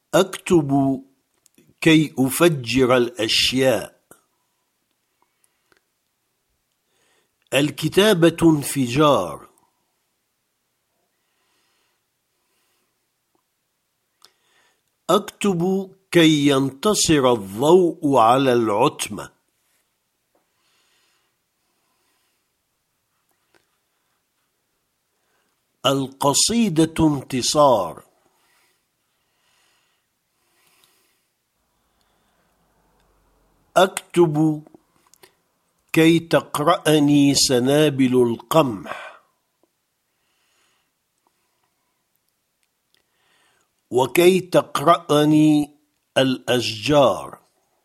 أكتب كي أفجر الأشياء. الكتابة انفجار. أكتب كي ينتصر الضوء على العتمة. القصيدة انتصار. أكتب كي تقرأني سنابل القمح، وكي تقرأني الأشجار.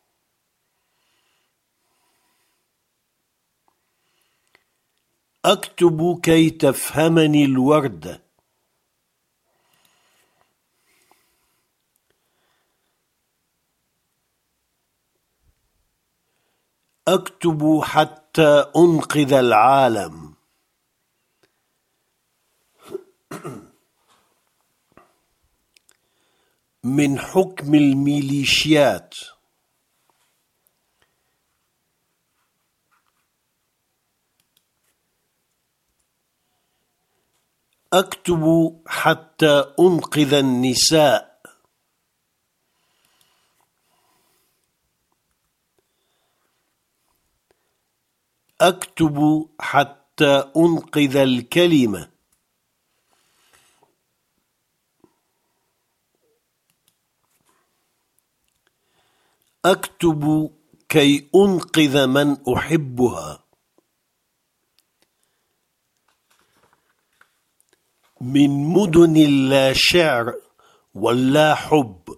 أكتب كي تفهمني الوردة. أكتب حتى أنقذ العالم. من حكم الميليشيات. أكتب حتى أنقذ النساء. أكتب حتى أنقذ الكلمة. أكتب كي أنقذ من أحبها. من مدن لا شعر ولا حب.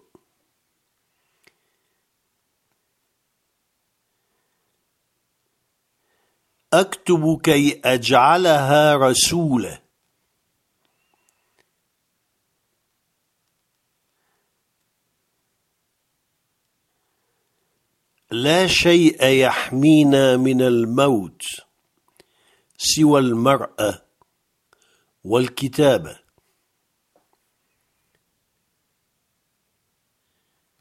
أكتب كي أجعلها رسولة. لا شيء يحمينا من الموت سوى المرأة والكتابة.